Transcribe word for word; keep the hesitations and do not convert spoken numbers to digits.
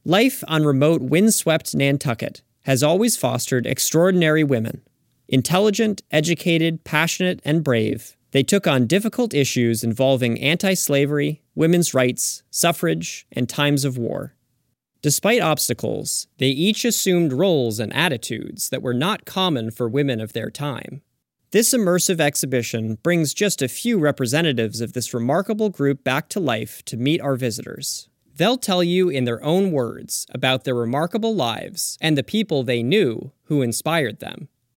Life on remote, windswept Nantucket has always fostered extraordinary women. Intelligent, educated, passionate, and brave, they took on difficult issues involving anti-slavery, women's rights, suffrage, and times of war. Despite obstacles, they each assumed roles and attitudes that were not common for women of their time. This immersive exhibition brings just a few representatives of this remarkable group back to life to meet our visitors. They'll tell you in their own words about their remarkable lives and the people they knew who inspired them.